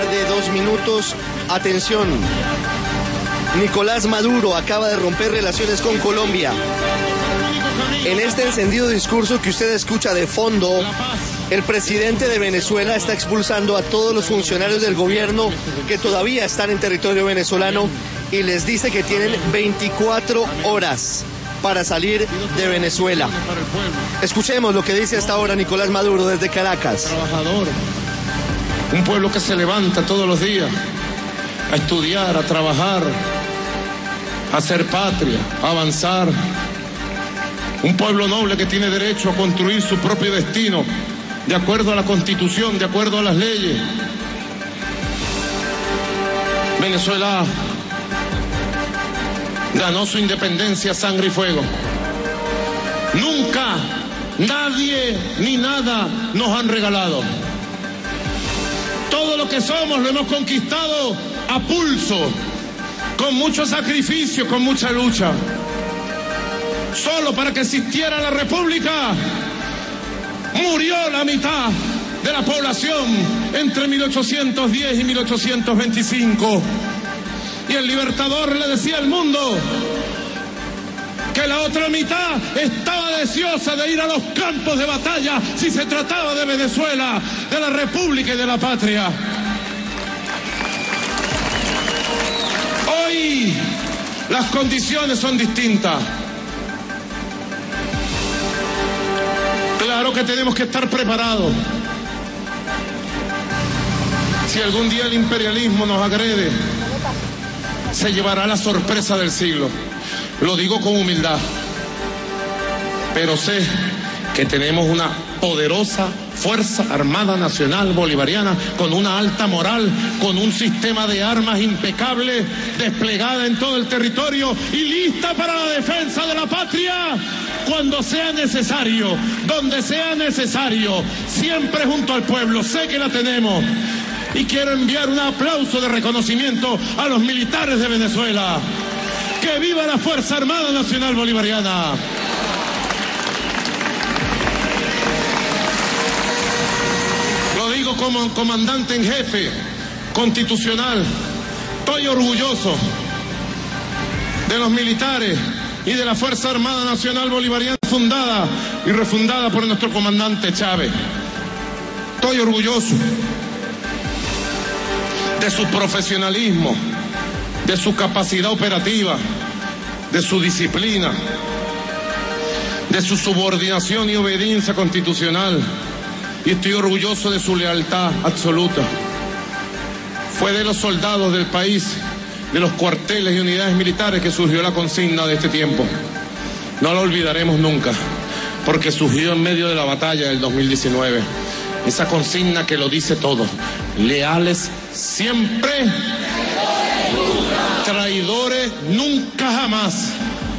de 2 minutos. Atención. Nicolás Maduro acaba de romper relaciones con Colombia. En este encendido discurso que usted escucha de fondo, el presidente de Venezuela está expulsando a todos los funcionarios del gobierno que todavía están en territorio venezolano y les dice que tienen 24 horas para salir de Venezuela. Escuchemos lo que dice hasta ahora Nicolás Maduro desde Caracas. Trabajador, un pueblo que se levanta todos los días a estudiar, a trabajar, a hacer patria, a avanzar. Un pueblo noble que tiene derecho a construir su propio destino de acuerdo a la Constitución, de acuerdo a las leyes. Venezuela ganó su independencia a sangre y fuego. Nunca nadie ni nada nos han regalado. Todo lo que somos lo hemos conquistado a pulso, con mucho sacrificio, con mucha lucha. Solo para que existiera la República murió la mitad de la población entre 1810 y 1825. Y el Libertador le decía al mundo que la otra mitad estaba deseosa de ir a los campos de batalla si se trataba de Venezuela, de la República y de la patria. Hoy las condiciones son distintas. Claro que tenemos que estar preparados. Si algún día el imperialismo nos agrede, se llevará la sorpresa del siglo. Lo digo con humildad, pero sé que tenemos una poderosa Fuerza Armada Nacional Bolivariana con una alta moral, con un sistema de armas impecable, desplegada en todo el territorio y lista para la defensa de la patria cuando sea necesario, donde sea necesario, siempre junto al pueblo. Sé que la tenemos. Y quiero enviar un aplauso de reconocimiento a los militares de Venezuela. ¡Que viva la Fuerza Armada Nacional Bolivariana! Lo digo como comandante en jefe constitucional. Estoy orgulloso de los militares y de la Fuerza Armada Nacional Bolivariana fundada y refundada por nuestro comandante Chávez. Estoy orgulloso de su profesionalismo, de su capacidad operativa, de su disciplina, de su subordinación y obediencia constitucional, y estoy orgulloso de su lealtad absoluta. Fue de los soldados del país, de los cuarteles y unidades militares que surgió la consigna de este tiempo. No lo olvidaremos nunca, porque surgió en medio de la batalla del 2019. Esa consigna que lo dice todo: leales siempre, traidores nunca jamás.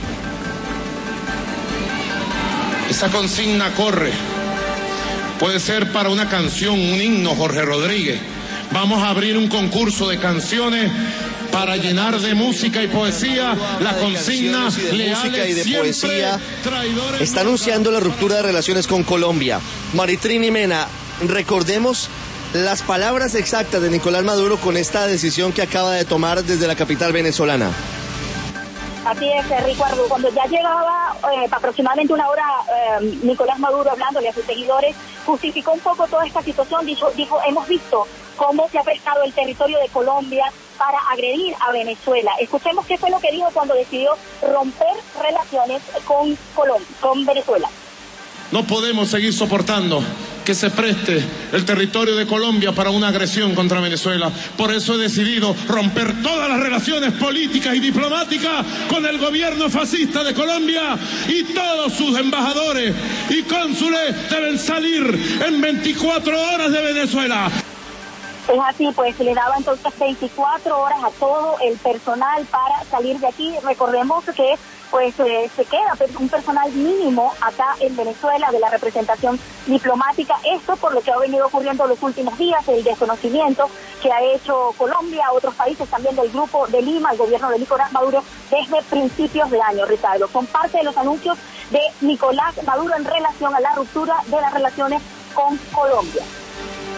Esa consigna corre. Puede ser para una canción, un himno, Jorge Rodríguez. Vamos a abrir un concurso de canciones para llenar de música y poesía la consigna leales siempre, traidores. Está anunciando la ruptura de relaciones con Colombia. Maritrini Mena, recordemos las palabras exactas de Nicolás Maduro con esta decisión que acaba de tomar desde la capital venezolana. Así es, Ricardo. Cuando ya llevaba aproximadamente una hora Nicolás Maduro hablándole a sus seguidores, justificó un poco toda esta situación. Dijo, hemos visto cómo se ha prestado el territorio de Colombia para agredir a Venezuela. Escuchemos qué fue lo que dijo cuando decidió romper relaciones con Venezuela. No podemos seguir soportando que se preste el territorio de Colombia para una agresión contra Venezuela. Por eso he decidido romper todas las relaciones políticas y diplomáticas con el gobierno fascista de Colombia, y todos sus embajadores y cónsules deben salir en 24 horas de Venezuela. Es así, pues se le daba entonces 24 horas a todo el personal para salir de aquí. Recordemos que pues se queda un personal mínimo acá en Venezuela de la representación diplomática. Esto por lo que ha venido ocurriendo los últimos días, el desconocimiento que ha hecho Colombia, otros países también del Grupo de Lima, el gobierno de Nicolás Maduro, desde principios de año, Ricardo. Son parte de los anuncios de Nicolás Maduro en relación a la ruptura de las relaciones con Colombia.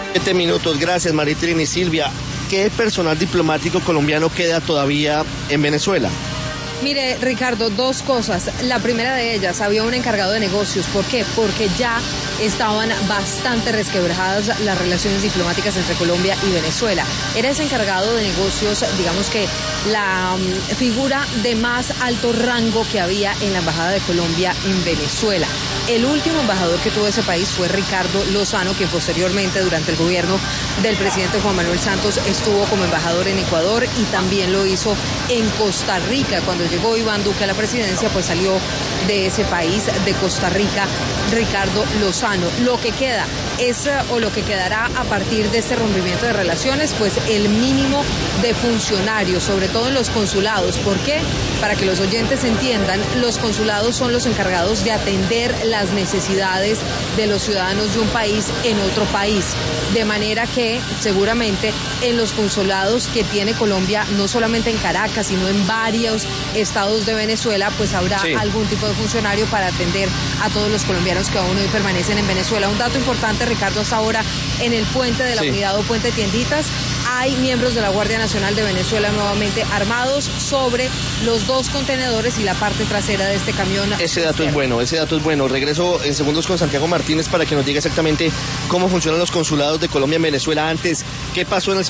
7 minutos, gracias Maritrini. Silvia, ¿qué personal diplomático colombiano queda todavía en Venezuela? Mire, Ricardo, dos cosas. La primera de ellas, había un encargado de negocios. ¿Por qué? Porque ya estaban bastante resquebrajadas las relaciones diplomáticas entre Colombia y Venezuela. Era ese encargado de negocios, digamos que la figura de más alto rango que había en la Embajada de Colombia en Venezuela. El último embajador que tuvo ese país fue Ricardo Lozano, que posteriormente, durante el gobierno del presidente Juan Manuel Santos, estuvo como embajador en Ecuador y también lo hizo en Costa Rica. Cuando llegó Iván Duque a la presidencia, pues salió de ese país, de Costa Rica, Ricardo Lozano. Lo que queda es, o lo que quedará a partir de este rompimiento de relaciones, pues el mínimo de funcionarios, sobre todo en los consulados. ¿Por qué? Para que los oyentes entiendan, los consulados son los encargados de atender las necesidades de los ciudadanos de un país en otro país. De manera que seguramente en los consulados que tiene Colombia, no solamente en Caracas, sino en varios estados de Venezuela, pues habrá algún tipo de funcionario para atender a todos los colombianos que aún hoy permanecen en Venezuela. Un dato importante, Ricardo, hasta ahora en el puente de la Unidad o Puente Tienditas hay miembros de la Guardia Nacional de Venezuela nuevamente armados sobre los dos contenedores y la parte trasera de este camión. Ese dato es bueno. Regreso en segundos con Santiago Martínez para que nos diga exactamente cómo funcionan los consulados de Colombia en Venezuela. Antes, ¿qué pasó en el